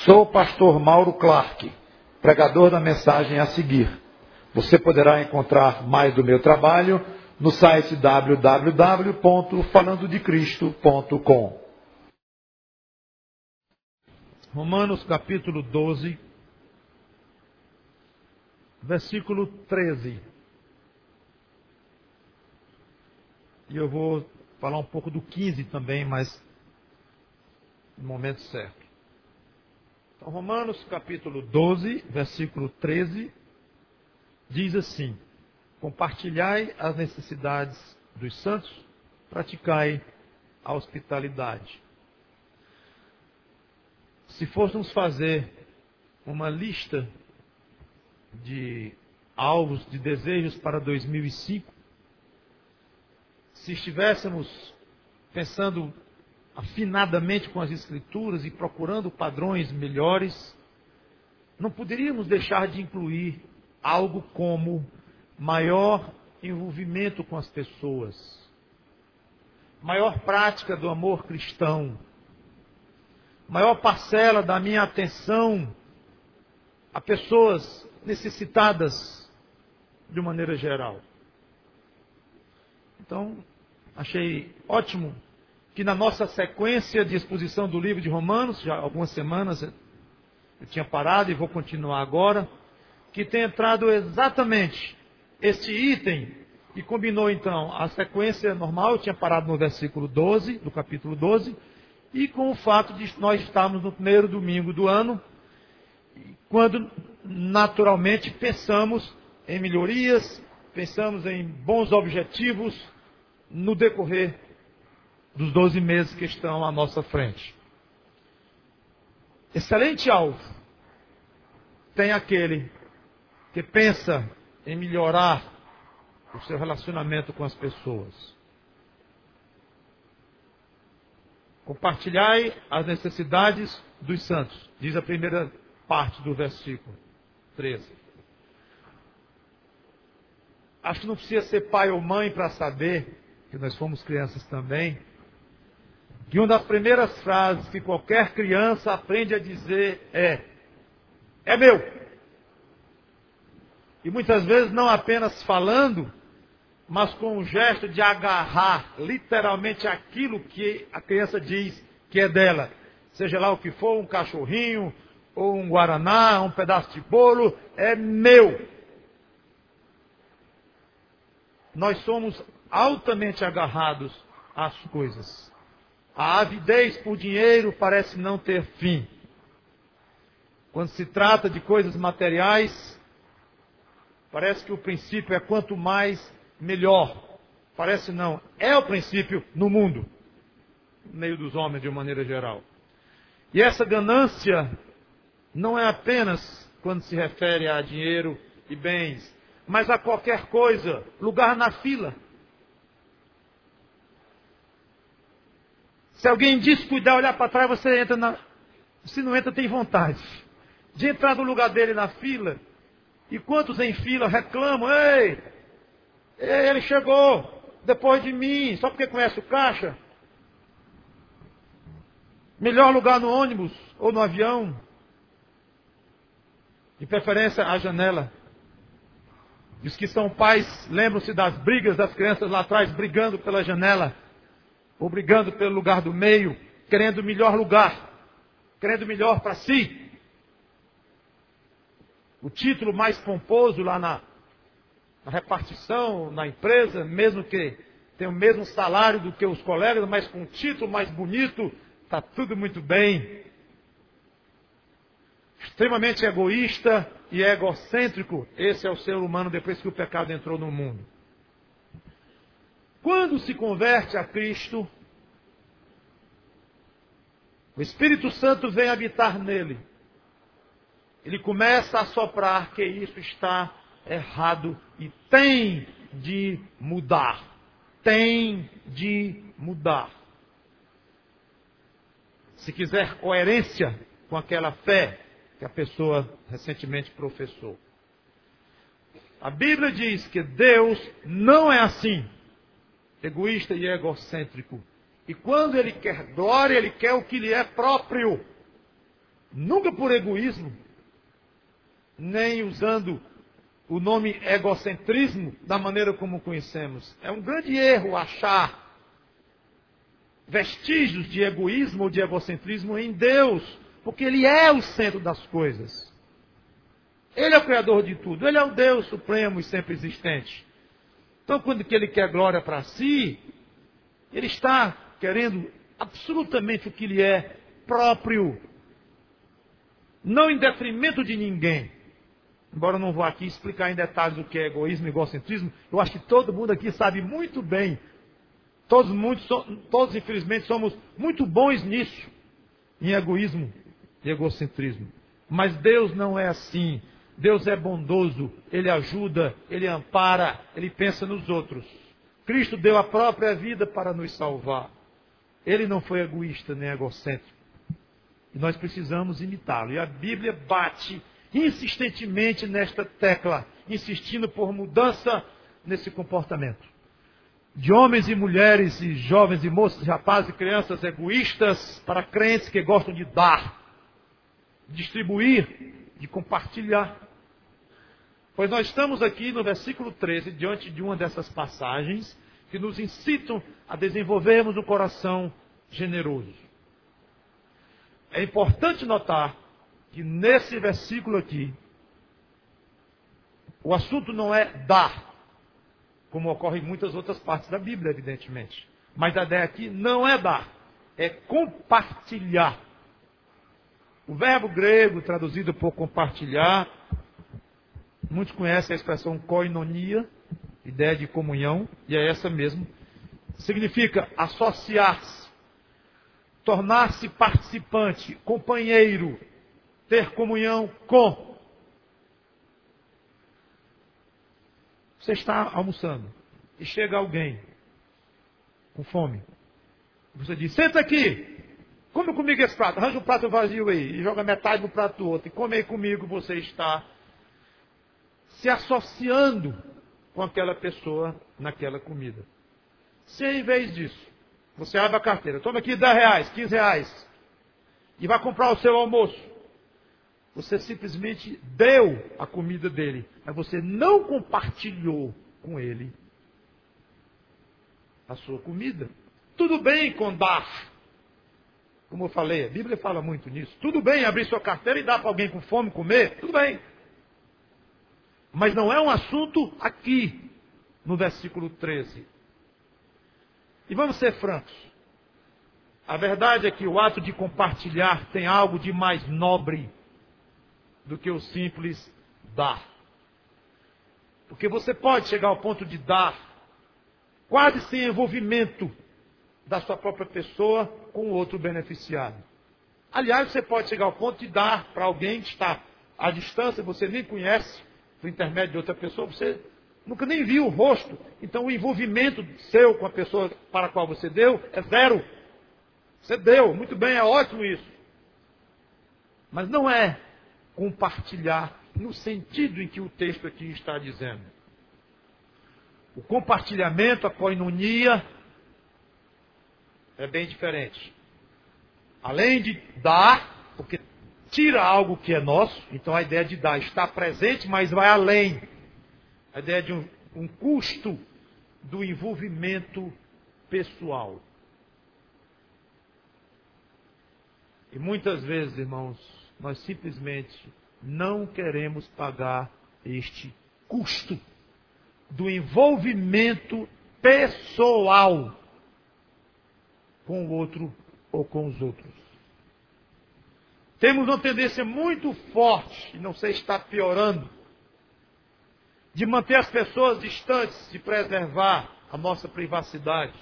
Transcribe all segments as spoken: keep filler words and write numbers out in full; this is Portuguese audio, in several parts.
Sou o pastor Mauro Clark, pregador da mensagem a seguir. Você poderá encontrar mais do meu trabalho no site w w w ponto falando de cristo ponto com. Romanos capítulo doze, versículo treze. E eu vou falar um pouco do quinze também, mas no momento certo. Então, Romanos capítulo doze, versículo treze, diz assim: compartilhai as necessidades dos santos, praticai a hospitalidade. Se fôssemos fazer uma lista de alvos, de desejos para dois mil e cinco, se estivéssemos pensando afinadamente com as Escrituras e procurando padrões melhores, não poderíamos deixar de incluir algo como maior envolvimento com as pessoas, maior prática do amor cristão, maior parcela da minha atenção a pessoas necessitadas de maneira geral. Então, achei ótimo que na nossa sequência de exposição do livro de Romanos, já há algumas semanas eu tinha parado e vou continuar agora, que tem entrado exatamente este item e combinou então a sequência normal. Eu tinha parado no versículo doze, do capítulo doze, e com o fato de nós estarmos no primeiro domingo do ano, quando naturalmente pensamos em melhorias, pensamos em bons objetivos no decorrer dos doze meses que estão à nossa frente. Excelente alvo tem aquele que pensa em melhorar o seu relacionamento com as pessoas. Compartilhai as necessidades dos santos, diz a primeira parte do versículo treze. Acho que não precisa ser pai ou mãe para saber, que nós fomos crianças também, que uma das primeiras frases que qualquer criança aprende a dizer é: é meu. E muitas vezes não apenas falando, mas com um gesto de agarrar literalmente aquilo que a criança diz que é dela. Seja lá o que for, um cachorrinho, ou um guaraná, um pedaço de bolo, é meu. Nós somos altamente agarrados às coisas. A avidez por dinheiro parece não ter fim. Quando se trata de coisas materiais, parece que o princípio é quanto mais, melhor. Parece não, é o princípio no mundo, no meio dos homens de uma maneira geral. E essa ganância não é apenas quando se refere a dinheiro e bens, mas a qualquer coisa, lugar na fila. Se alguém descuidar, olhar para trás, você entra na... Se não entra, tem vontade de entrar no lugar dele na fila. E quantos em fila reclamam: ei, ele chegou depois de mim, só porque conhece o caixa? Melhor lugar no ônibus ou no avião. De preferência, à janela. E os que são pais, lembram-se das brigas das crianças lá atrás, brigando pela janela. Ou brigando pelo lugar do meio, querendo o melhor lugar, querendo o melhor para si. O título mais pomposo lá na, na repartição, na empresa, mesmo que tenha o mesmo salário do que os colegas, mas com um título mais bonito, está tudo muito bem. Extremamente egoísta e egocêntrico, esse é o ser humano depois que o pecado entrou no mundo. Quando se converte a Cristo, o Espírito Santo vem habitar nele. Ele começa a soprar que isso está errado e tem de mudar. Tem de mudar. Se quiser coerência com aquela fé que a pessoa recentemente professou. A Bíblia diz que Deus não é assim, egoísta e egocêntrico. E quando Ele quer glória, Ele quer o que lhe é próprio. nunca por egoísmo, nem usando o nome egocentrismo da maneira como conhecemos. É um grande erro achar vestígios de egoísmo ou de egocentrismo em Deus, porque Ele é o centro das coisas. Ele é o Criador de tudo, Ele é o Deus supremo e sempre existente. Então, quando que Ele quer glória para si, Ele está querendo absolutamente o que Ele é próprio, não em detrimento de ninguém. Embora eu não vá aqui explicar em detalhes o que é egoísmo e egocentrismo, eu acho que todo mundo aqui sabe muito bem. Todos, muitos, todos, infelizmente, somos muito bons nisso, em egoísmo e egocentrismo. Mas Deus não é assim. Deus é bondoso, Ele ajuda, Ele ampara, Ele pensa nos outros. Cristo deu a própria vida para nos salvar. Ele não foi egoísta nem egocêntrico. E nós precisamos imitá-lo. E a Bíblia bate insistentemente nesta tecla, insistindo por mudança nesse comportamento. De homens e mulheres, e jovens e moças, rapazes e crianças egoístas, para crentes que gostam de dar, distribuir, de compartilhar. Pois nós estamos aqui no versículo treze, diante de uma dessas passagens, que nos incitam a desenvolvermos um coração generoso. É importante notar que nesse versículo aqui, o assunto não é dar, como ocorre em muitas outras partes da Bíblia, evidentemente. Mas a ideia aqui não é dar, é compartilhar. O verbo grego, traduzido por compartilhar, muitos conhecem a expressão koinonia, ideia de comunhão, e é essa mesmo. Significa associar-se, tornar-se participante, companheiro, ter comunhão com. Você está almoçando e chega alguém com fome. Você diz, senta aqui, come comigo esse prato, arranja um prato vazio aí e joga metade do prato do outro e come aí comigo. Você está se associando com aquela pessoa naquela comida. Se em vez disso, você abre a carteira, toma aqui dez reais, quinze reais e vai comprar o seu almoço. Você simplesmente deu a comida dele, mas você não compartilhou com ele a sua comida. Tudo bem com dar. Como eu falei, a Bíblia fala muito nisso. Tudo bem abrir sua carteira e dar para alguém com fome comer. Tudo bem. Mas não é um assunto aqui, no versículo treze. E vamos ser francos. A verdade é que o ato de compartilhar tem algo de mais nobre do que o simples dar. Porque você pode chegar ao ponto de dar quase sem envolvimento da sua própria pessoa com o outro beneficiado. Aliás, você pode chegar ao ponto de dar para alguém que está à distância, você nem conhece, por intermédio de outra pessoa, você nunca nem viu o rosto. Então o envolvimento seu com a pessoa para a qual você deu é zero. Você deu, muito bem, é ótimo isso. Mas não é compartilhar no sentido em que o texto aqui está dizendo. O compartilhamento, a koinonia, é bem diferente. Além de dar, porque tira algo que é nosso, então a ideia de dar está presente, mas vai além. A ideia de um, um custo do envolvimento pessoal. E muitas vezes, irmãos, nós simplesmente não queremos pagar este custo do envolvimento pessoal com o outro ou com os outros. Temos uma tendência muito forte, e não sei se está piorando, de manter as pessoas distantes, de preservar a nossa privacidade.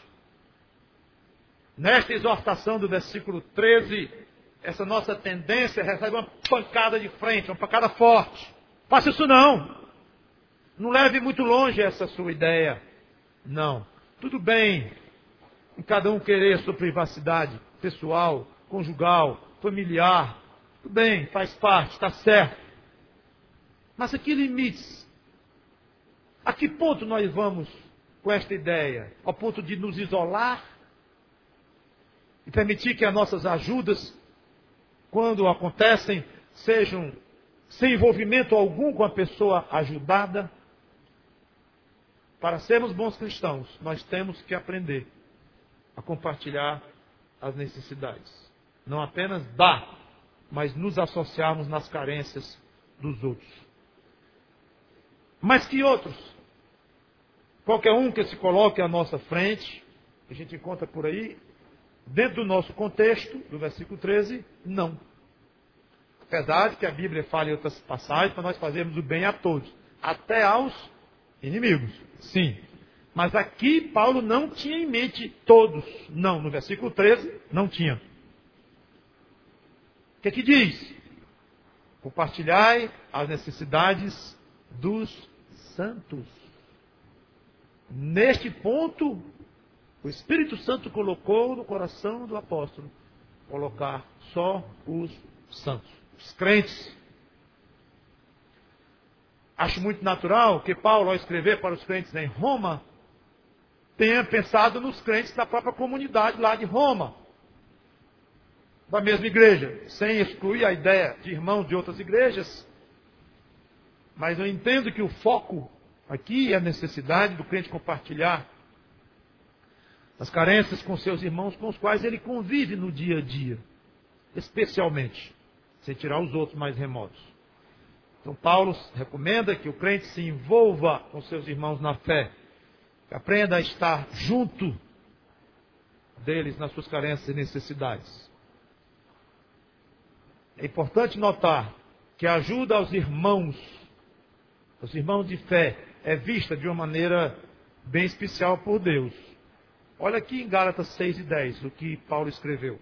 Nesta exortação do versículo treze, essa nossa tendência recebe uma pancada de frente, uma pancada forte. Faça isso não. Não leve muito longe essa sua ideia. Não. Tudo bem em cada um querer a sua privacidade pessoal, conjugal, familiar. Tudo bem, faz parte, está certo. Mas a que limites? A que ponto nós vamos com esta ideia? Ao ponto de nos isolar? E permitir que as nossas ajudas quando acontecem, sejam sem envolvimento algum com a pessoa ajudada. Para sermos bons cristãos, nós temos que aprender a compartilhar as necessidades. Não apenas dar, mas nos associarmos nas carências dos outros. Mas que outros? Qualquer um que se coloque à nossa frente, que a gente encontra por aí, dentro do nosso contexto, do versículo treze, não. Apesar de que a Bíblia fala em outras passagens para nós fazermos o bem a todos, até aos inimigos, sim. Mas aqui Paulo não tinha em mente todos. Não, no versículo treze, não tinha. O que é que diz? Compartilhai as necessidades dos santos. Neste ponto, o Espírito Santo colocou no coração do apóstolo colocar só os santos, os crentes. Acho muito natural que Paulo, ao escrever para os crentes em Roma, tenha pensado nos crentes da própria comunidade lá de Roma, da mesma igreja, sem excluir a ideia de irmãos de outras igrejas. Mas eu entendo que o foco aqui é a necessidade do crente compartilhar as carências com seus irmãos com os quais ele convive no dia a dia, especialmente, sem tirar os outros mais remotos. Então Paulo recomenda que o crente se envolva com seus irmãos na fé, que aprenda a estar junto deles nas suas carências e necessidades. É importante notar que a ajuda aos irmãos, aos irmãos de fé, é vista de uma maneira bem especial por Deus. Olha aqui em Gálatas seis e dez, o que Paulo escreveu.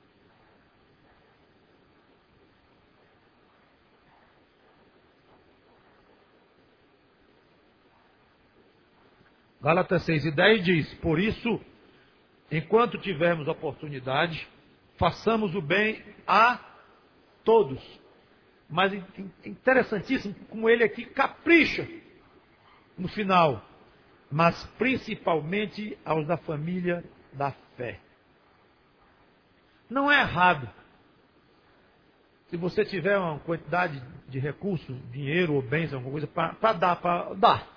Gálatas seis e dez diz: por isso, enquanto tivermos oportunidade, façamos o bem a todos. Mas interessantíssimo como ele aqui capricha no final, mas principalmente aos da família da fé. Não é errado, se você tiver uma quantidade de recursos, dinheiro ou bens, alguma coisa, para dar, para dar.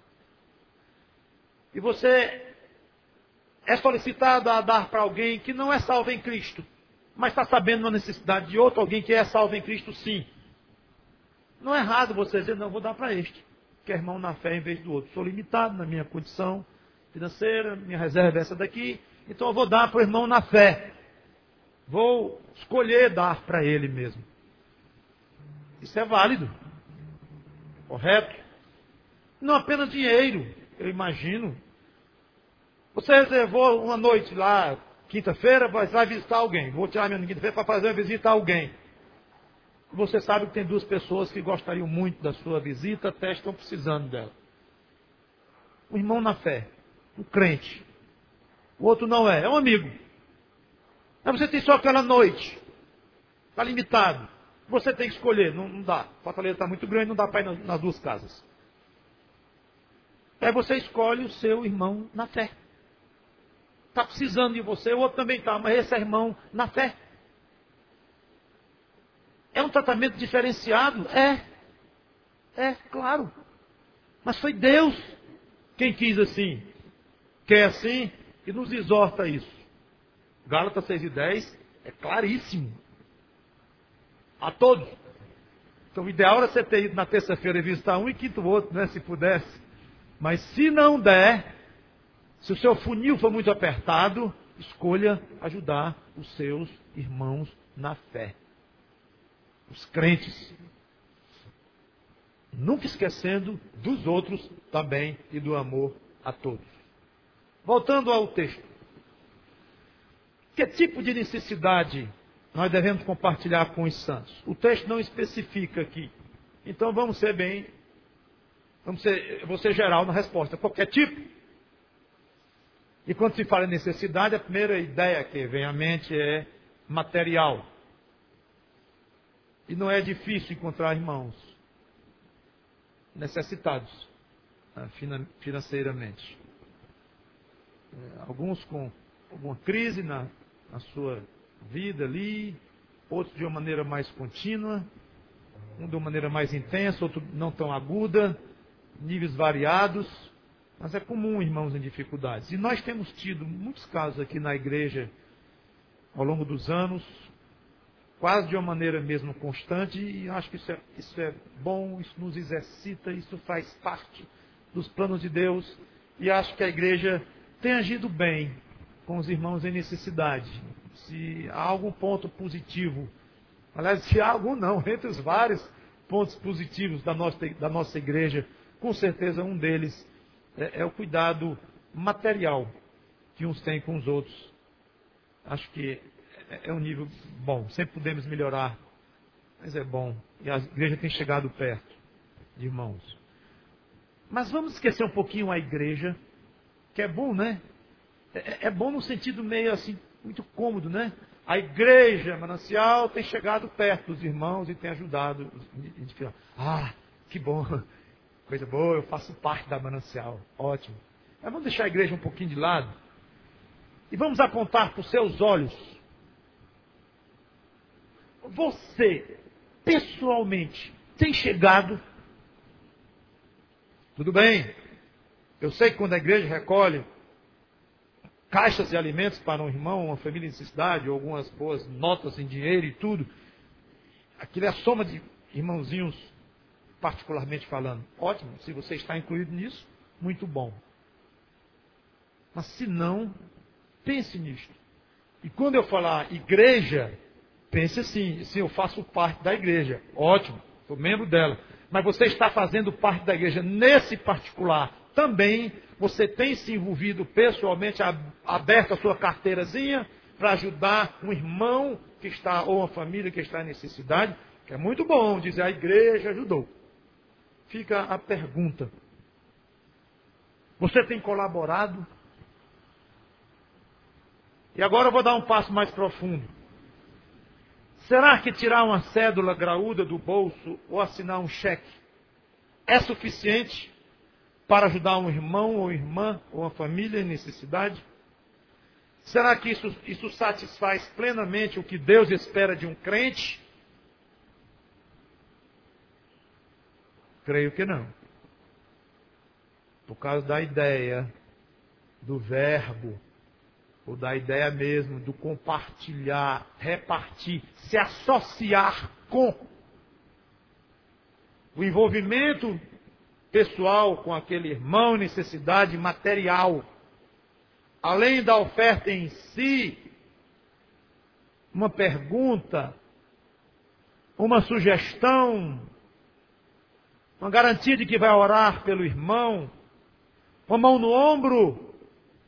E você é solicitado a dar para alguém que não é salvo em Cristo, mas está sabendo uma necessidade de outro, alguém que é salvo em Cristo, sim. Não é errado você dizer, não, vou dar para este, que é irmão na fé em vez do outro. Sou limitado na minha condição financeira, minha reserva é essa daqui, então eu vou dar para o irmão na fé. Vou escolher dar para ele mesmo. Isso é válido, correto? Não apenas dinheiro, eu imagino. Você reservou uma noite lá, quinta-feira, vai visitar alguém. Vou tirar minha quinta-feira para fazer uma visita a alguém. Você sabe que tem duas pessoas que gostariam muito da sua visita, até estão precisando dela. Um irmão na fé, um crente. O outro não é, é um amigo. Mas você tem só aquela noite. Está limitado. Você tem que escolher, não, não dá. A Fortaleza está muito grande, não dá para ir nas, nas duas casas. Aí você escolhe o seu irmão na fé. Está precisando de você, o outro também está, mas esse é irmão na fé. É um tratamento diferenciado? É. É, claro. Mas foi Deus quem quis assim. Quer assim e nos exorta a isso. Gálatas seis e dez é claríssimo. A todos. Então o ideal era você ter ido na terça-feira e visitar um e quinto o outro, né, se pudesse. Mas se não der, se o seu funil for muito apertado, escolha ajudar os seus irmãos na fé. Os crentes. Nunca esquecendo dos outros também e do amor a todos. Voltando ao texto. Que tipo de necessidade nós devemos compartilhar com os santos? O texto não especifica aqui. Então vamos ser bem, vamos ser, eu vou ser geral na resposta. Qualquer tipo. E quando se fala em necessidade, a primeira ideia que vem à mente é material. E não é difícil encontrar irmãos necessitados financeiramente. Alguns com alguma crise na, na sua vida ali, outros de uma maneira mais contínua, um de uma maneira mais intensa, outro não tão aguda, níveis variados, mas é comum, irmãos, em dificuldades. E nós temos tido muitos casos aqui na igreja, ao longo dos anos, quase de uma maneira mesmo constante, e acho que isso é, isso é bom, isso nos exercita, isso faz parte dos planos de Deus, e acho que a igreja tem agido bem com os irmãos em necessidade. Se há algum ponto positivo, aliás, se há algum não, entre os vários pontos positivos da nossa, da nossa igreja, com certeza um deles é, é o cuidado material que uns têm com os outros. Acho que é, é um nível bom, sempre podemos melhorar, mas é bom. E a igreja tem chegado perto de irmãos. Mas vamos esquecer um pouquinho a igreja, que é bom, né? É, é bom no sentido meio assim, muito cômodo, né? A igreja Manancial tem chegado perto dos irmãos e tem ajudado. Ah, que bom, coisa boa, eu faço parte da Manancial, ótimo. Mas vamos deixar a igreja um pouquinho de lado e vamos apontar para os seus olhos. Você, pessoalmente, tem chegado? Tudo bem, eu sei que quando a igreja recolhe caixas de alimentos para um irmão, uma família em necessidade, ou algumas boas notas em dinheiro e tudo, aquilo é a soma de irmãozinhos, particularmente falando. Ótimo, se você está incluído nisso, muito bom. Mas se não, pense nisto. E quando eu falar igreja, pense assim, se eu faço parte da igreja, ótimo, sou membro dela. Mas você está fazendo parte da igreja nesse particular também. Você tem se envolvido pessoalmente, aberto a sua carteirazinha para ajudar um irmão que está, ou uma família que está em necessidade, que é muito bom dizer a igreja ajudou. Fica a pergunta. Você tem colaborado? E agora eu vou dar um passo mais profundo. Será que tirar uma cédula graúda do bolso ou assinar um cheque é suficiente para ajudar um irmão ou irmã ou uma família em necessidade? Será que isso, isso satisfaz plenamente o que Deus espera de um crente? Creio que não. Por causa da ideia do verbo, ou da ideia mesmo do compartilhar, repartir, se associar com. O envolvimento pessoal com aquele irmão em necessidade material, além da oferta em si, uma pergunta, uma sugestão, uma garantia de que vai orar pelo irmão, uma mão no ombro,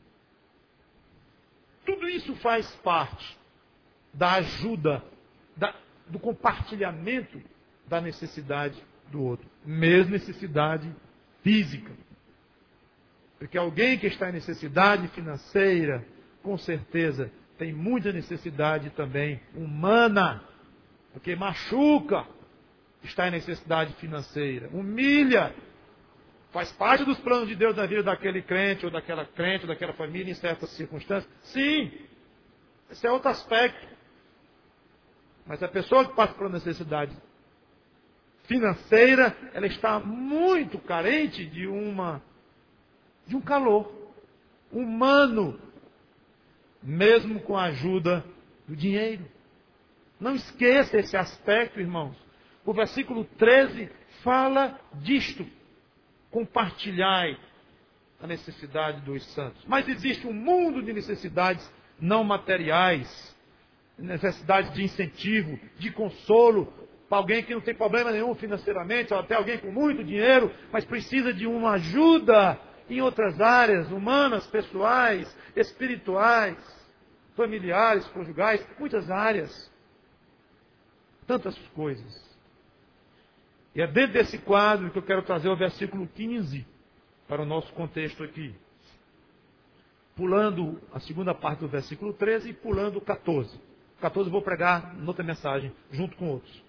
tudo isso faz parte da ajuda, da, do compartilhamento da necessidade do outro, mesmo necessidade física. Porque alguém que está em necessidade financeira, com certeza, tem muita necessidade também humana, porque machuca, está em necessidade financeira, humilha, faz parte dos planos de Deus na vida daquele crente, ou daquela crente, ou daquela família, em certas circunstâncias. Sim, esse é outro aspecto. Mas a pessoa que passa por necessidade financeira, ela está muito carente de uma de um calor humano, mesmo com a ajuda do dinheiro. Não esqueça esse aspecto, irmãos. O versículo treze fala disto. Compartilhai a necessidade dos santos. Mas existe um mundo de necessidades não materiais, necessidades de incentivo, de consolo, para alguém que não tem problema nenhum financeiramente, ou até alguém com muito dinheiro, mas precisa de uma ajuda em outras áreas, humanas, pessoais, espirituais, familiares, conjugais, muitas áreas. Tantas coisas. E é dentro desse quadro que eu quero trazer o versículo quinze para o nosso contexto aqui. Pulando a segunda parte do versículo treze e pulando o catorze. O catorze eu vou pregar noutra mensagem, junto com outros.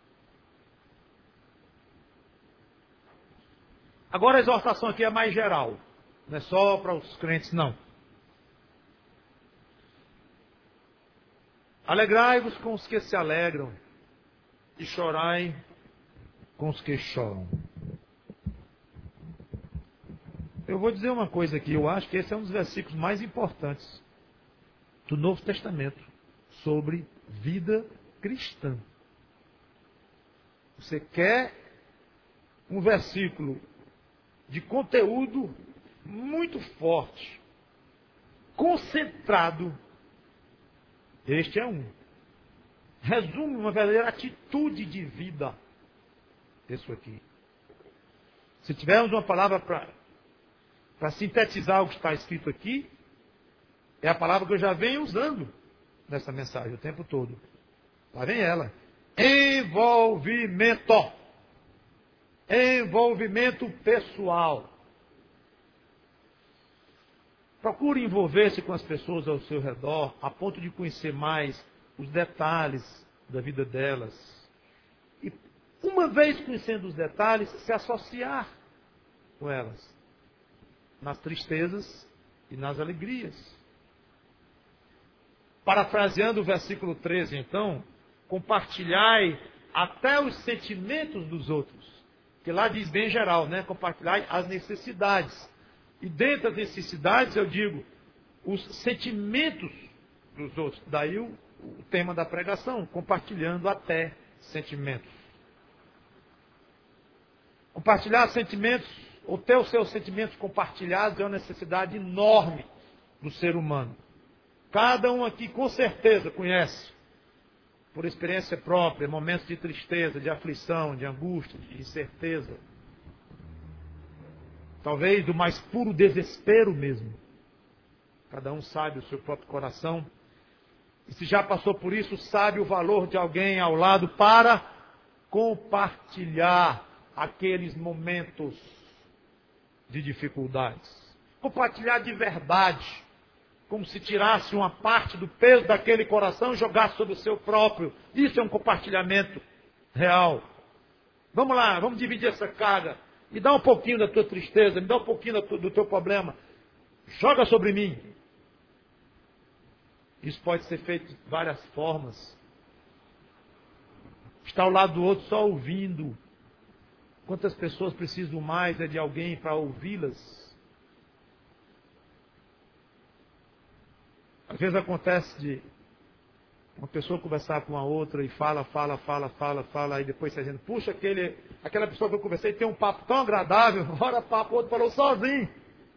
Agora a exortação aqui é mais geral. Não é só para os crentes, não. Alegrai-vos com os que se alegram e chorai com os que choram. Eu vou dizer uma coisa aqui, eu acho que esse é um dos versículos mais importantes do Novo Testamento sobre vida cristã. Você quer um versículo de conteúdo muito forte, concentrado, este é um. Resume uma verdadeira atitude de vida. Isso aqui. Se tivermos uma palavra para para sintetizar o que está escrito aqui, é a palavra que eu já venho usando nessa mensagem o tempo todo. Lá vem ela. Envolvimento. Envolvimento pessoal. Procure envolver-se com as pessoas ao seu redor, a ponto de conhecer mais os detalhes da vida delas. E, uma vez conhecendo os detalhes, se associar com elas. Nas tristezas e nas alegrias. Parafraseando o versículo treze, então, compartilhai até os sentimentos dos outros. Que lá diz bem geral, né? Compartilhai as necessidades. E dentro das necessidades, eu digo, os sentimentos dos outros. Daí o, o tema da pregação, compartilhando até sentimentos. Compartilhar sentimentos, ou ter os seus sentimentos compartilhados, é uma necessidade enorme do ser humano. Cada um aqui, com certeza, conhece, por experiência própria, momentos de tristeza, de aflição, de angústia, de incerteza. Talvez do mais puro desespero mesmo. Cada um sabe o seu próprio coração. E se já passou por isso, sabe o valor de alguém ao lado para compartilhar aqueles momentos de dificuldades. Compartilhar de verdade. Como se tirasse uma parte do peso daquele coração e jogasse sobre o seu próprio. Isso é um compartilhamento real. Vamos lá, vamos dividir essa carga. Me dá um pouquinho da tua tristeza, me dá um pouquinho do teu problema. Joga sobre mim. Isso pode ser feito de várias formas. Estar ao lado do outro só ouvindo. Quantas pessoas precisam mais é de alguém para ouvi-las? Às vezes acontece de uma pessoa conversar com a outra e fala, fala, fala, fala, fala, e depois você dizendo, puxa, aquele, aquela pessoa que eu conversei tem um papo tão agradável, ora papo, o outro falou sozinho.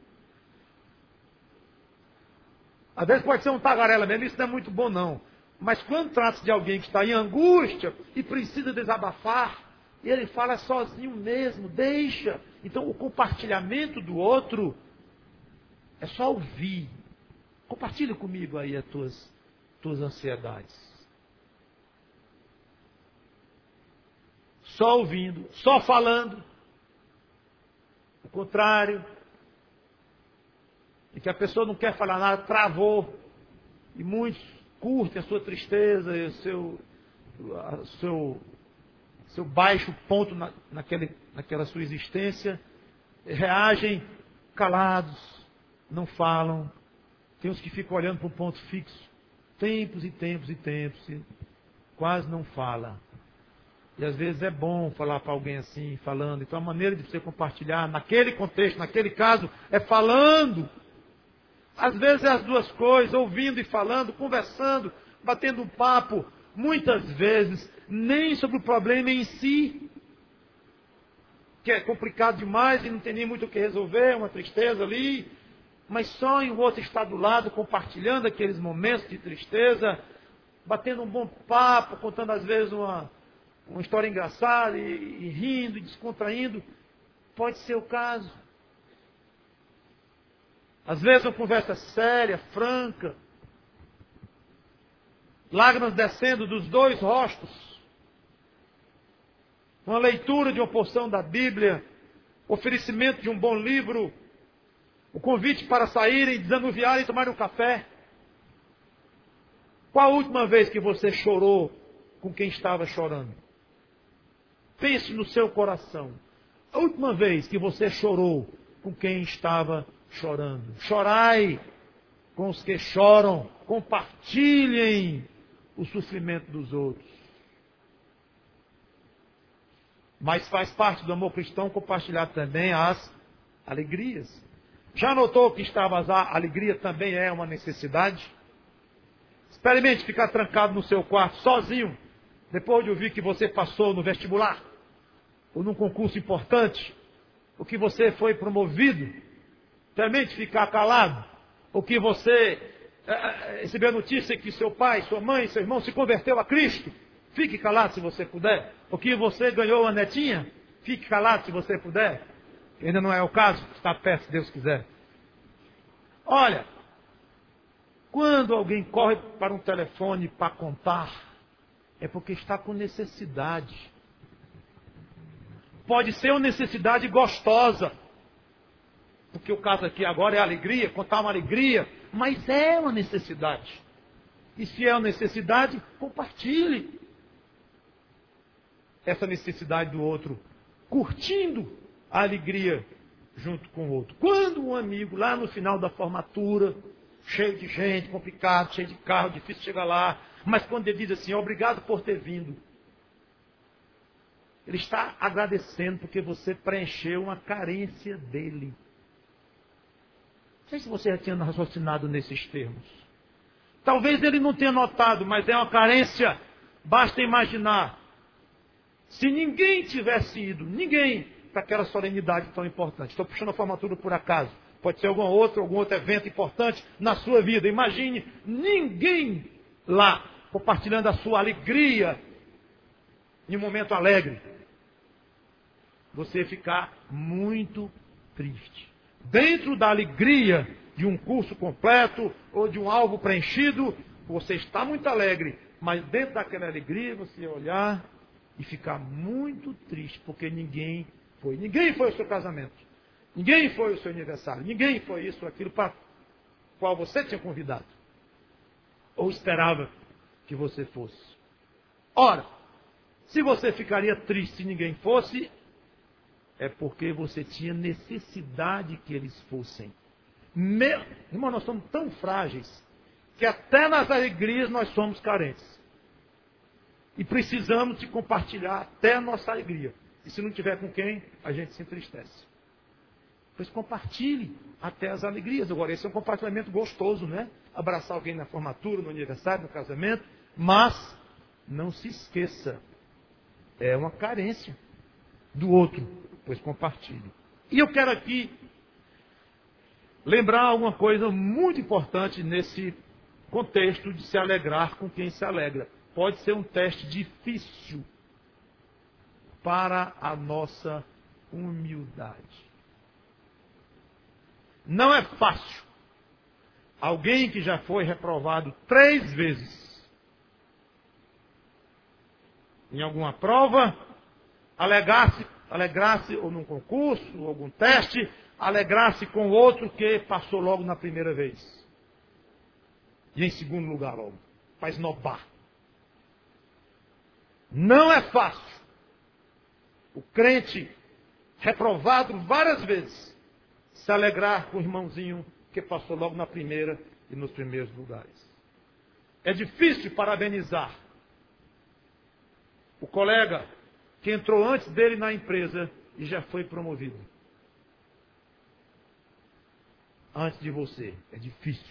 Às vezes pode ser um tagarela mesmo, isso não é muito bom não. Mas quando trata-se de alguém que está em angústia e precisa desabafar, ele fala sozinho mesmo, deixa. Então o compartilhamento do outro é só ouvir. Compartilha comigo aí as tuas, tuas ansiedades. Só ouvindo, só falando. O contrário. E que a pessoa não quer falar nada, travou. E muitos curtem a sua tristeza e o seu, a, seu, seu baixo ponto na, naquele, naquela sua existência. Reagem calados, não falam. Tem uns que ficam olhando para um ponto fixo, tempos e tempos e tempos, e quase não fala. E às vezes é bom falar para alguém assim, falando. Então a maneira de você compartilhar, naquele contexto, naquele caso, é falando. Às vezes é as duas coisas, ouvindo e falando, conversando, batendo um papo. Muitas vezes, nem sobre o problema em si, que é complicado demais e não tem nem muito o que resolver, uma tristeza ali. Mas só em o outro estar do lado, compartilhando aqueles momentos de tristeza, batendo um bom papo, contando às vezes uma, uma história engraçada, e, e rindo, e descontraindo, pode ser o caso. Às vezes uma conversa séria, franca, lágrimas descendo dos dois rostos, uma leitura de uma porção da Bíblia, oferecimento de um bom livro, o convite para saírem, desanuviarem e tomarem um café. Qual a última vez que você chorou com quem estava chorando? Pense no seu coração. A última vez que você chorou com quem estava chorando. Chorai com os que choram. Compartilhem o sofrimento dos outros. Mas faz parte do amor cristão compartilhar também as alegrias. Já notou que extravasar alegria também é uma necessidade? Experimente ficar trancado no seu quarto, sozinho, depois de ouvir que você passou no vestibular, ou num concurso importante, ou que você foi promovido. Experimente ficar calado, ou que você é, receber a notícia que seu pai, sua mãe, seu irmão se converteu a Cristo. Fique calado se você puder. Ou que você ganhou uma netinha. Fique calado se você puder. Ainda não é o caso, está perto se Deus quiser. Olha, quando alguém corre para um telefone para contar, é porque está com necessidade. Pode ser uma necessidade gostosa. Porque o caso aqui agora é alegria, contar uma alegria. Mas é uma necessidade. E se é uma necessidade, compartilhe essa necessidade do outro, curtindo a alegria junto com o outro. Quando um amigo, lá no final da formatura, cheio de gente, complicado, cheio de carro, difícil chegar lá, mas quando ele diz assim, obrigado por ter vindo, ele está agradecendo porque você preencheu uma carência dele. Não sei se você já tinha raciocinado nesses termos. Talvez ele não tenha notado, mas é uma carência. Basta imaginar. Se ninguém tivesse ido, ninguém, para aquela solenidade tão importante. Estou puxando a formatura por acaso. Pode ser algum outro, algum outro evento importante na sua vida. Imagine ninguém lá, compartilhando a sua alegria, em um momento alegre. Você ficar muito triste. Dentro da alegria de um curso completo ou de um alvo preenchido, você está muito alegre, mas dentro daquela alegria você olhar e ficar muito triste, porque ninguém foi. Ninguém foi ao seu casamento. Ninguém foi ao seu aniversário. Ninguém foi isso ou aquilo para o qual você tinha convidado. Ou esperava que você fosse. Ora, se você ficaria triste se ninguém fosse, é porque você tinha necessidade que eles fossem. Meu, irmão, nós somos tão frágeis que até nas alegrias nós somos carentes. E precisamos de compartilhar até a nossa alegria. E se não tiver com quem, a gente se entristece. Pois compartilhe até as alegrias. Agora, esse é um compartilhamento gostoso, né? Abraçar alguém na formatura, no aniversário, no casamento. Mas, não se esqueça, é uma carência do outro, pois compartilhe. E eu quero aqui lembrar alguma coisa muito importante nesse contexto de se alegrar com quem se alegra. Pode ser um teste difícil para a nossa humildade. Não é fácil. Alguém que já foi reprovado três vezes em alguma prova, alegar-se, alegrar-se ou num concurso, ou algum teste, alegrar-se com o outro que passou logo na primeira vez. E em segundo lugar logo, para esnobar. Não é fácil. O crente, reprovado várias vezes, se alegrar com o irmãozinho que passou logo na primeira e nos primeiros lugares. É difícil parabenizar o colega que entrou antes dele na empresa e já foi promovido. Antes de você. É difícil.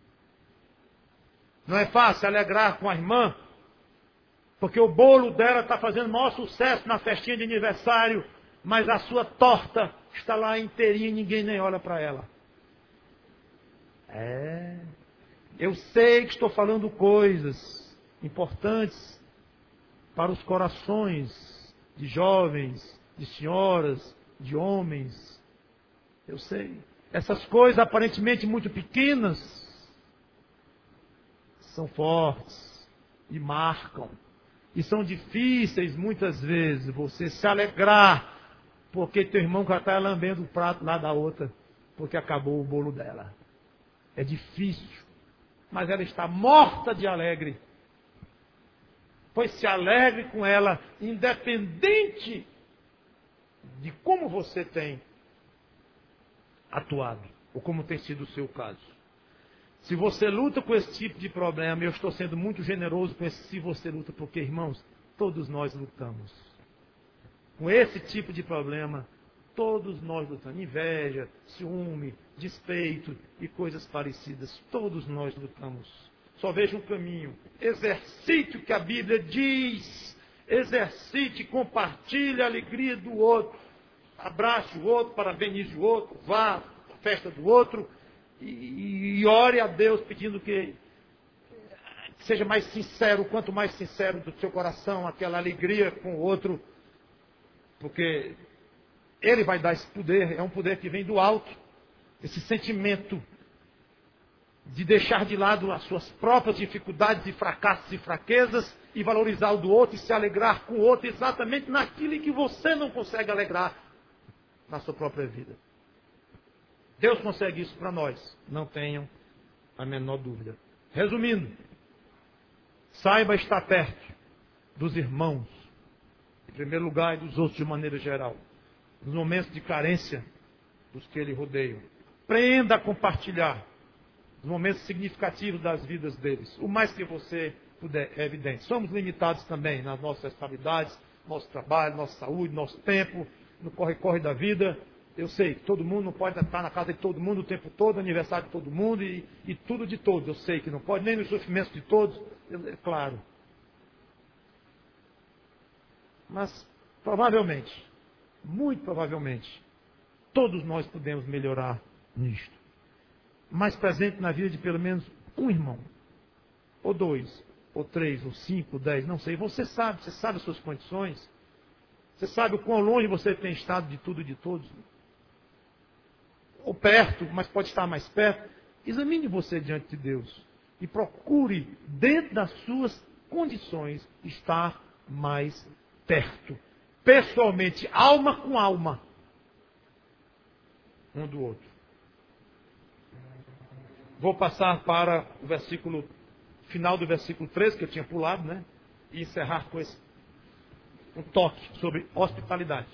Não é fácil alegrar com a irmã, porque o bolo dela está fazendo maior sucesso na festinha de aniversário, mas a sua torta está lá inteirinha e ninguém nem olha para ela. É. Eu sei que estou falando coisas importantes para os corações de jovens, de senhoras, de homens. Eu sei. Essas coisas aparentemente muito pequenas são fortes e marcam. E são difíceis muitas vezes você se alegrar porque teu irmão já está lambendo o prato lá da outra porque acabou o bolo dela. É difícil, mas ela está morta de alegre. Pois se alegre com ela, independente de como você tem atuado, ou como tem sido o seu caso. Se você luta com esse tipo de problema, eu estou sendo muito generoso com esse se você luta, porque, irmãos, todos nós lutamos. Com esse tipo de problema, todos nós lutamos. Inveja, ciúme, despeito e coisas parecidas. Todos nós lutamos. Só veja um caminho. Exercite o que a Bíblia diz. Exercite, compartilhe a alegria do outro. Abrace o outro, parabenize o outro, vá à festa do outro. E, e ore a Deus pedindo que, que seja mais sincero, quanto mais sincero do seu coração, aquela alegria com o outro, porque Ele vai dar esse poder, é um poder que vem do alto, esse sentimento de deixar de lado as suas próprias dificuldades e fracassos e fraquezas e valorizar o do outro e se alegrar com o outro exatamente naquilo em que você não consegue alegrar na sua própria vida. Deus consegue isso para nós, não tenham a menor dúvida. Resumindo, saiba estar perto dos irmãos, em primeiro lugar, e dos outros de maneira geral, nos momentos de carência dos que ele rodeiam. Aprenda a compartilhar os momentos significativos das vidas deles, o mais que você puder, é evidente. Somos limitados também nas nossas responsabilidades, nosso trabalho, nossa saúde, nosso tempo, no corre-corre da vida. Eu sei, todo mundo não pode estar na casa de todo mundo o tempo todo, aniversário de todo mundo e, e tudo de todos. Eu sei que não pode, nem nos sofrimentos de todos, é claro. Mas, provavelmente, muito provavelmente, todos nós podemos melhorar nisto. Mais presente na vida de pelo menos um irmão, ou dois, ou três, ou cinco, ou dez, não sei. Você sabe, você sabe as suas condições. Você sabe o quão longe você tem estado de tudo e de todos. Ou perto, mas pode estar mais perto. Examine você diante de Deus e procure, dentro das suas condições, estar mais perto. Pessoalmente, alma com alma, um do outro. Vou passar para o versículo, final do versículo treze, que eu tinha pulado, né? E encerrar com esse um toque sobre hospitalidade.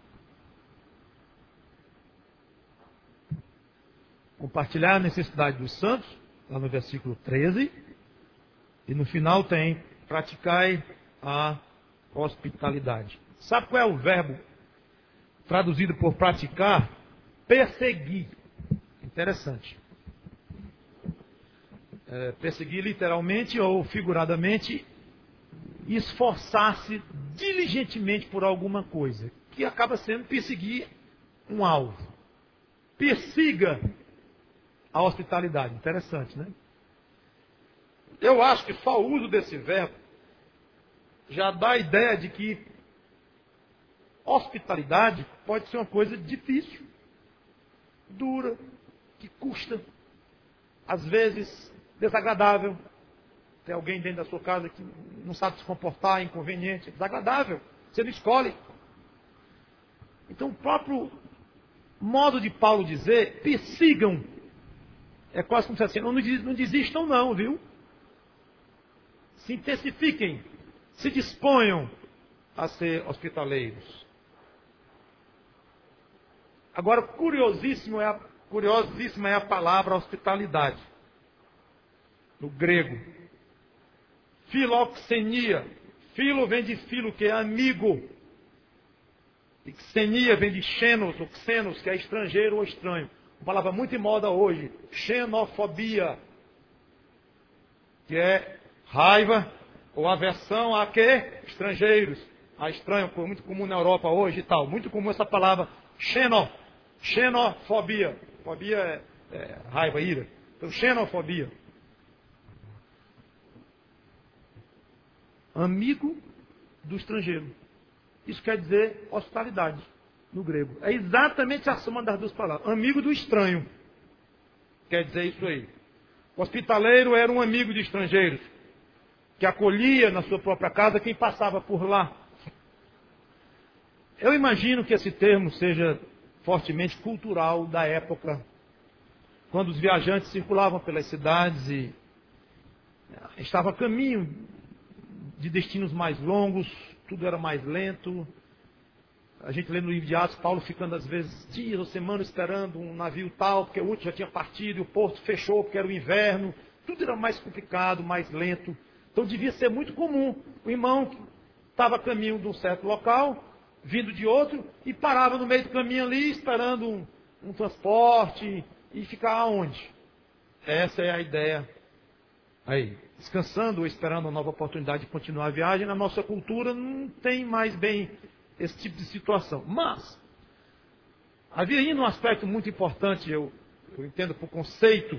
Compartilhar a necessidade dos santos, lá no versículo treze. E no final tem praticai a hospitalidade. Sabe qual é o verbo traduzido por praticar? Perseguir. Interessante. É, perseguir literalmente ou figuradamente, esforçar-se diligentemente por alguma coisa, que acaba sendo perseguir um alvo. Persiga a hospitalidade. Interessante, né? Eu acho que só o uso desse verbo já dá a ideia de que hospitalidade pode ser uma coisa difícil, dura, que custa, às vezes desagradável. Tem alguém dentro da sua casa que não sabe se comportar, é inconveniente, é desagradável. Você não escolhe. Então o próprio modo de Paulo dizer, persigam, é quase como se assim, não, não desistam não, viu? Se intensifiquem, se disponham a ser hospitaleiros. Agora, curiosíssimo é a, curiosíssima é a palavra hospitalidade. No grego. Filoxenia. Filo vem de filo, que é amigo. E xenia vem de xenos, ou xenos, que é estrangeiro ou estranho. Uma palavra muito em moda hoje. Xenofobia. Que é raiva ou aversão a quê? Estrangeiros. A estranho, muito comum na Europa hoje e tal. Muito comum essa palavra xeno. Xenofobia. Fobia é, é raiva, ira. Então, xenofobia. Amigo do estrangeiro. Isso quer dizer hospitalidade, no grego. É exatamente a soma das duas palavras. Amigo do estranho. Quer dizer isso aí. O hospitaleiro era um amigo de estrangeiros, que acolhia na sua própria casa quem passava por lá. Eu imagino que esse termo seja fortemente cultural da época, quando os viajantes circulavam pelas cidades e estavam a caminho de destinos mais longos, tudo era mais lento. A gente lê no livro de Atos, Paulo ficando às vezes dias ou semanas esperando um navio tal, porque o outro já tinha partido e o porto fechou porque era o inverno. Tudo era mais complicado, mais lento. Então devia ser muito comum. O irmão estava a caminho de um certo local, vindo de outro, e parava no meio do caminho ali, esperando um, um transporte, e ficar aonde? Essa é a ideia. Aí, descansando ou esperando uma nova oportunidade de continuar a viagem, na nossa cultura não tem mais bem esse tipo de situação. Mas, havia ainda um aspecto muito importante, eu, eu entendo por conceito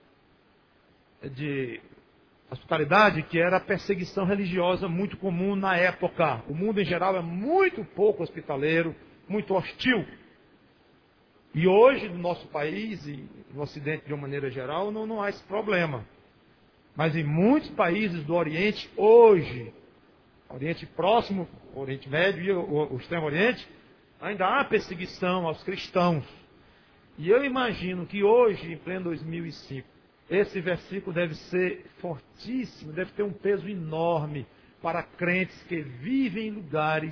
de hospitalidade, que era a perseguição religiosa muito comum na época. O mundo em geral é muito pouco hospitaleiro, muito hostil. E hoje, no nosso país e no Ocidente de uma maneira geral, não, não há esse problema. Mas em muitos países do Oriente, hoje, Oriente Próximo, Oriente Médio e o, o Extremo Oriente, ainda há perseguição aos cristãos. E eu imagino que hoje, em pleno dois mil e cinco, esse versículo deve ser fortíssimo, deve ter um peso enorme para crentes que vivem em lugares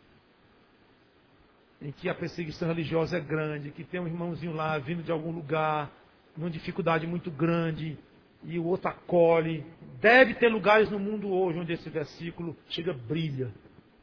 em que a perseguição religiosa é grande, que tem um irmãozinho lá vindo de algum lugar, numa dificuldade muito grande, e o outro acolhe. Deve ter lugares no mundo hoje onde esse versículo chega, brilha.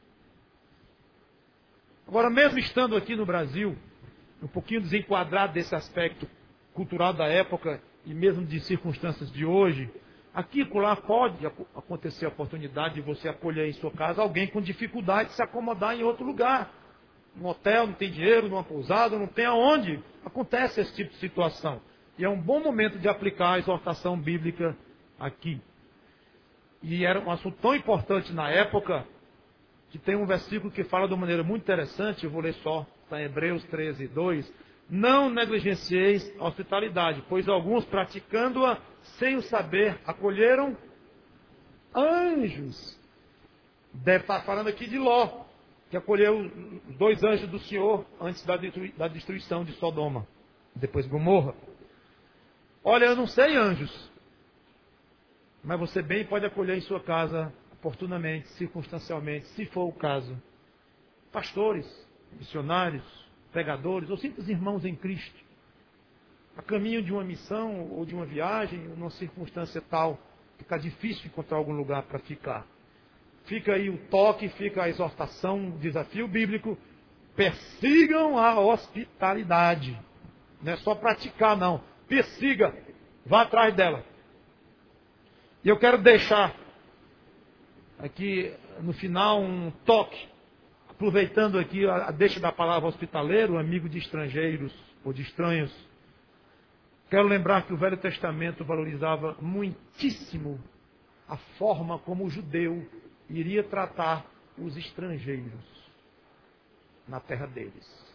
Agora, mesmo estando aqui no Brasil, um pouquinho desenquadrado desse aspecto cultural da época e mesmo de circunstâncias de hoje, aqui e lá pode acontecer a oportunidade de você acolher em sua casa alguém com dificuldade de se acomodar em outro lugar. No hotel, não tem dinheiro, numa pousada, não tem aonde. Acontece esse tipo de situação. E é um bom momento de aplicar a exortação bíblica aqui. E era um assunto tão importante na época, que tem um versículo que fala de uma maneira muito interessante, eu vou ler só, está em Hebreus treze, dois. Não negligencieis a hospitalidade, pois alguns praticando-a sem o saber, acolheram anjos. Deve estar falando aqui de Ló, que acolheu os dois anjos do Senhor antes da destruição de Sodoma, depois Gomorra. Olha, eu não sei, anjos, mas você bem pode acolher em sua casa, oportunamente, circunstancialmente, se for o caso, pastores, missionários, pregadores, ou simples irmãos em Cristo, a caminho de uma missão ou de uma viagem, numa circunstância tal, que está difícil encontrar algum lugar para ficar. Fica aí o toque, fica a exortação, o desafio bíblico, persigam a hospitalidade. Não é só praticar, não. Persiga, vá atrás dela. E eu quero deixar aqui no final um toque, aproveitando aqui a deixa da palavra hospitaleiro, amigo de estrangeiros ou de estranhos. Quero lembrar que o Velho Testamento valorizava muitíssimo a forma como o judeu iria tratar os estrangeiros na terra deles.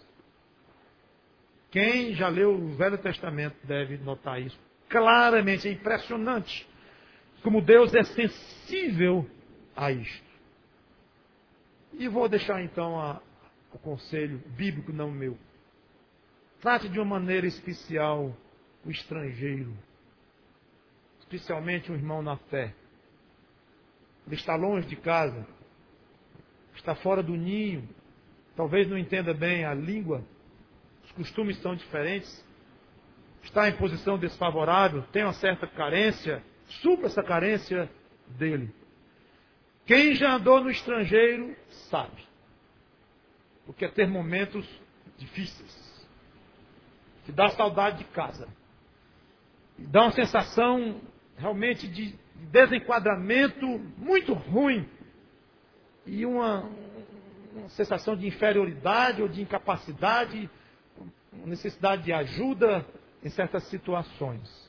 Quem já leu o Velho Testamento deve notar isso claramente. É impressionante como Deus é sensível a isto. E vou deixar então a, o conselho bíblico, não meu. Trate de uma maneira especial o estrangeiro, especialmente um irmão na fé. Ele está longe de casa, está fora do ninho, talvez não entenda bem a língua, os costumes são diferentes, está em posição desfavorável, tem uma certa carência, supra essa carência dele. Quem já andou no estrangeiro sabe o que é ter momentos difíceis, que dá saudade de casa, e dá uma sensação realmente de desenquadramento muito ruim e uma, uma sensação de inferioridade ou de incapacidade, necessidade de ajuda em certas situações.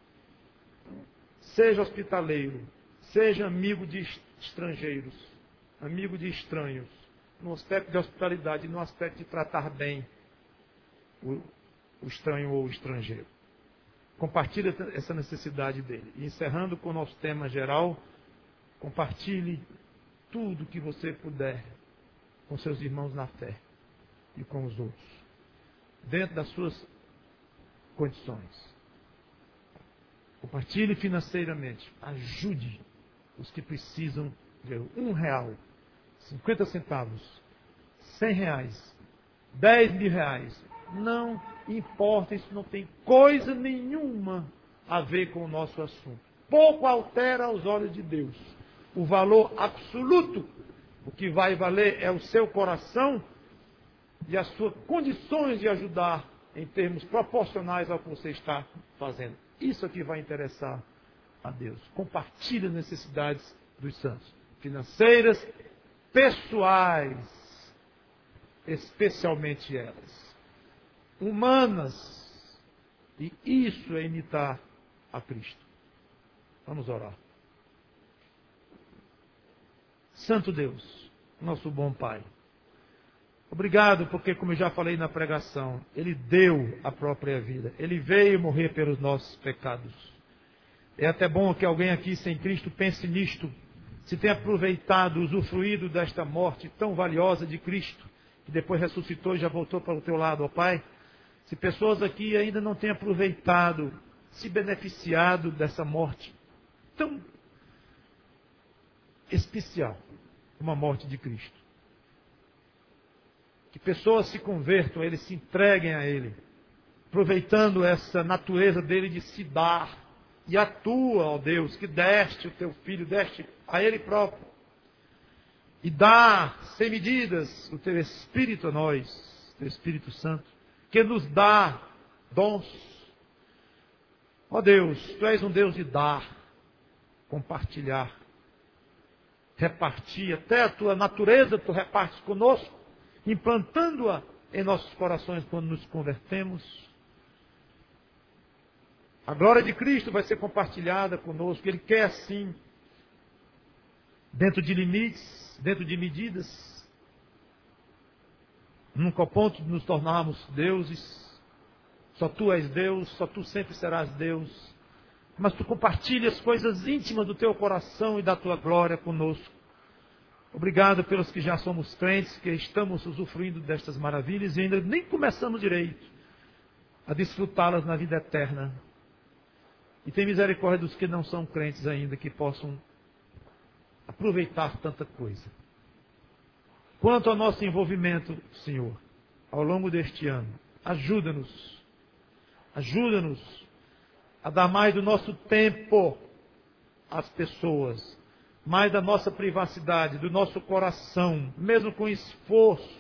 Seja hospitaleiro, seja amigo de estrangeiros, amigo de estranhos, no aspecto de hospitalidade, no aspecto de tratar bem o, o estranho ou o estrangeiro. Compartilhe essa necessidade dele. E encerrando com o nosso tema geral, compartilhe tudo que você puder com seus irmãos na fé e com os outros, dentro das suas condições. Compartilhe financeiramente. Ajude os que precisam de um real, cinquenta centavos, cem reais, dez mil reais. Não importa, isso não tem coisa nenhuma a ver com o nosso assunto. Pouco altera aos olhos de Deus. O valor absoluto, o que vai valer é o seu coração e as suas condições de ajudar em termos proporcionais ao que você está fazendo. Isso aqui vai interessar a Deus. Compartilhe as necessidades dos santos, financeiras, pessoais, especialmente elas, humanas, e isso é imitar a Cristo. Vamos orar. Santo Deus, nosso bom Pai, obrigado porque, como eu já falei na pregação, Ele deu a própria vida. Ele veio morrer pelos nossos pecados. É até bom que alguém aqui sem Cristo pense nisto, se tenha aproveitado, usufruído desta morte tão valiosa de Cristo, que depois ressuscitou e já voltou para o teu lado, ó Pai. Se pessoas aqui ainda não têm aproveitado, se beneficiado dessa morte tão especial, como a morte de Cristo. Que pessoas se convertam a Ele, se entreguem a Ele, aproveitando essa natureza dele de se dar. E a tua, ó Deus, que deste o teu Filho, deste a Ele próprio. E dá, sem medidas, o teu Espírito a nós, o teu Espírito Santo, que nos dá dons. Ó Deus, tu és um Deus de dar, compartilhar, repartir. Até a tua natureza tu repartes conosco, implantando-a em nossos corações quando nos convertemos. A glória de Cristo vai ser compartilhada conosco. Ele quer assim, dentro de limites, dentro de medidas, nunca ao ponto de nos tornarmos deuses. Só tu és Deus, só tu sempre serás Deus. Mas tu compartilha as coisas íntimas do teu coração e da tua glória conosco. Obrigado pelos que já somos crentes, que estamos usufruindo destas maravilhas e ainda nem começamos direito a desfrutá-las na vida eterna. E tem misericórdia dos que não são crentes ainda, que possam aproveitar tanta coisa. Quanto ao nosso envolvimento, Senhor, ao longo deste ano, ajuda-nos, ajuda-nos a dar mais do nosso tempo às pessoas, mais da nossa privacidade, do nosso coração, mesmo com esforço,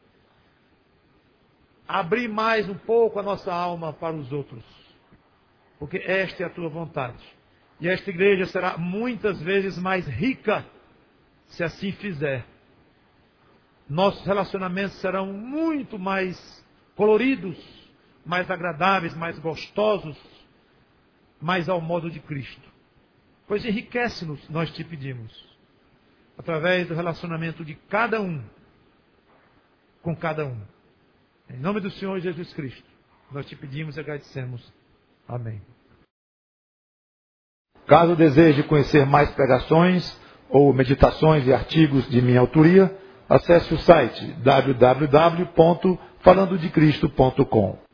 abrir mais um pouco a nossa alma para os outros. Porque esta é a tua vontade. E esta igreja será muitas vezes mais rica, se assim fizer. Nossos relacionamentos serão muito mais coloridos, mais agradáveis, mais gostosos, mais ao modo de Cristo. Pois enriquece-nos, nós te pedimos, através do relacionamento de cada um, com cada um. Em nome do Senhor Jesus Cristo, nós te pedimos e agradecemos. Amém. Caso deseje conhecer mais pregações ou meditações e artigos de minha autoria, acesse o site w w w ponto falando de cristo ponto com.